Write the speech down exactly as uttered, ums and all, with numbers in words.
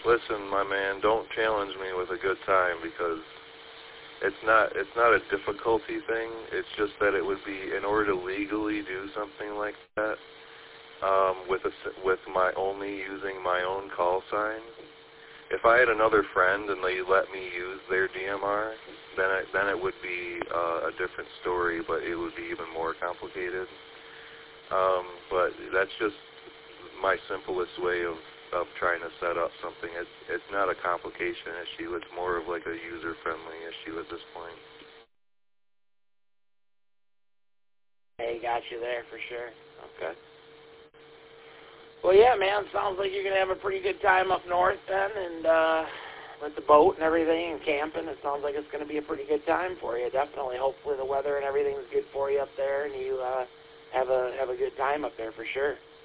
Listen, my man, don't challenge me with a good time because it's not it's not a difficulty thing. It's just that it would be, in order to legally do something like that, um, with a, with my only using my own call sign. If I had another friend and they let me use their D M R, then it, then it would be uh, a different story, but it would be even more complicated. Um, but that's just my simplest way of, of trying to set up something. It's, it's not a complication issue. It's more of like a user-friendly issue at this point. Hey, got you there for sure. Okay. Well, yeah, man, sounds like you're going to have a pretty good time up north then, and uh, with the boat and everything and camping. It sounds like it's going to be a pretty good time for you, definitely. Hopefully the weather and everything's good for you up there, and you uh, have a have a good time up there for sure.